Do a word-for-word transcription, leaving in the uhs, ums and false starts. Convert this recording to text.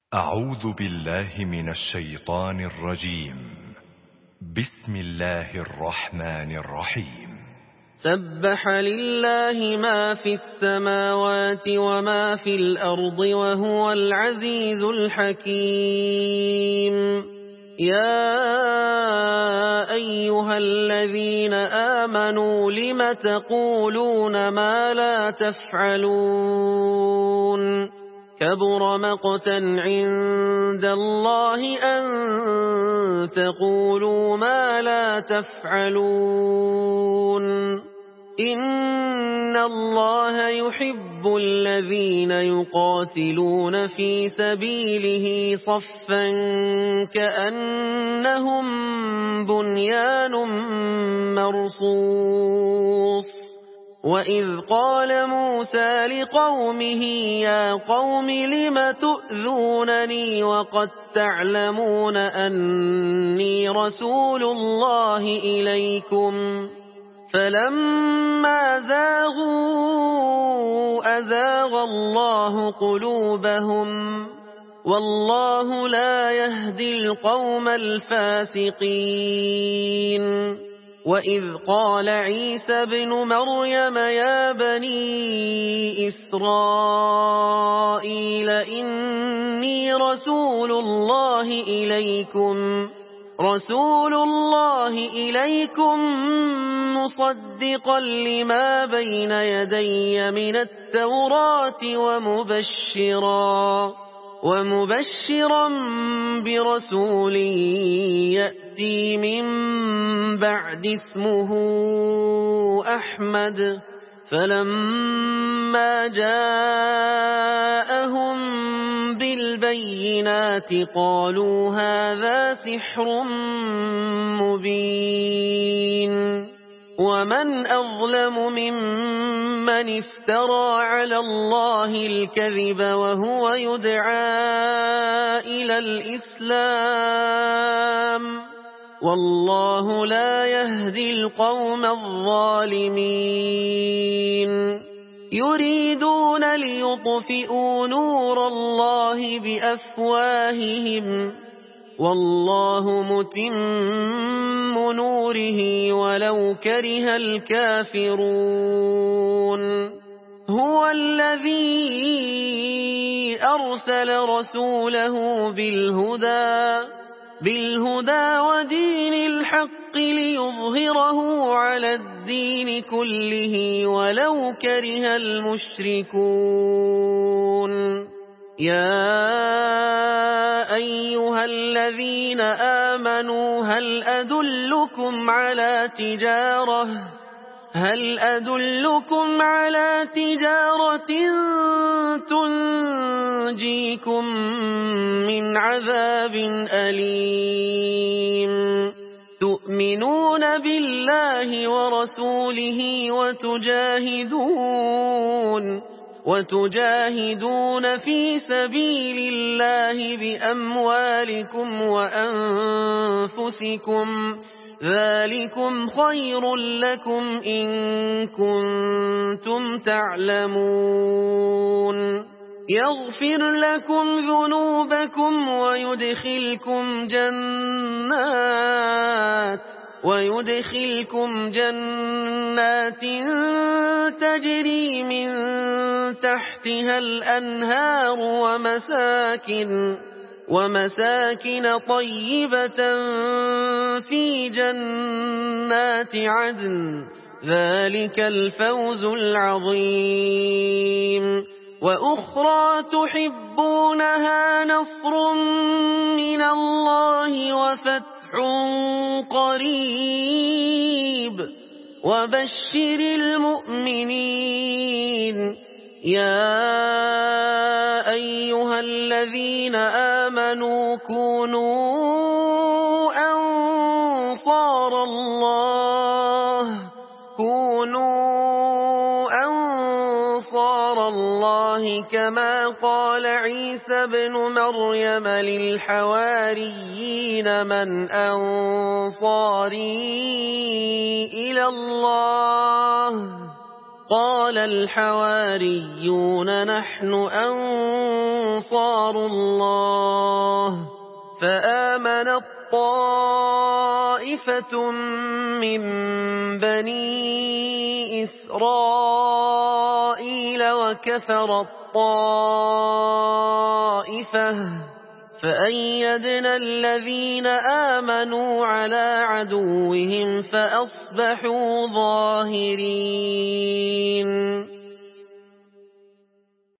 أعوذ بالله من الشيطان الرجيم. بسم الله الرحمن الرحيم. سبح لله ما في السماوات وما في الأرض وهو العزيز الحكيم. يا أيها الذين آمنوا لم تقولون ما لا تفعلون كبر مقتا عند الله أن تقولوا ما لا تفعلون. إن الله يحب الذين يقاتلون في سبيله صفا كأنهم بنيان مرصوص. وإذ قال موسى لقومه يا قوم لم تؤذونني وقد تعلمون أني رسول الله إليكم فلما زاغوا أزاغ الله قلوبهم والله لا يهدي القوم الفاسقين. وإذ قال عيسى ابن مريم يا بني إسرائيل إني رسول الله إليكم رسول الله إليكم مصدقا لما بين يدي من التوراة ومبشرا ومبشرا برسول يأتي من بعد اسمه أحمد. فلما جاءهم بالبينات قالوا هذا سحر مبين. ومن أظلم ممن افترى على الله الكذب وهو يدعى إلى الإسلام والله لا يهدي القوم الظالمين. يريدون ليطفئوا نور الله بأفواههم والله متم نوره ولو كره الكافرون. هو الذي أرسل رسوله بالهدى بالهدى ودين الحق ليظهره على الدين كله ولو كره المشركون. يا أيها الذين آمنوا هل أدلكم على تجارة هل أدلكم على تجارة تنجيكم من عذاب أليم. تؤمنون بالله ورسوله وتجاهدون وتجاهدون في سبيل الله بأموالكم وأنفسكم ذلكم خير لكم إن كنتم تعلمون. يغفر لكم ذنوبكم ويدخلكم جنات ويدخلكم جنات تجري من تحتها الأنهار ومساكن ومساكن طيبة في جنات عدن ذلك الفوز العظيم. وأخرى تحبونها نصر من الله وفتح قريب وبشر المؤمنين. يا أيها الذين آمنوا كونوا أنصار الله كونوا أنصار الله كما قال عيسى ابن مريم للحواريين من أنصاري إلى الله قال الحواريون نحن أنصار الله فآمنت طائفة من بني إسرائيل وكفرت طائفة فأيدنا الذين آمنوا على عدوهم فأصبحوا ظاهرين.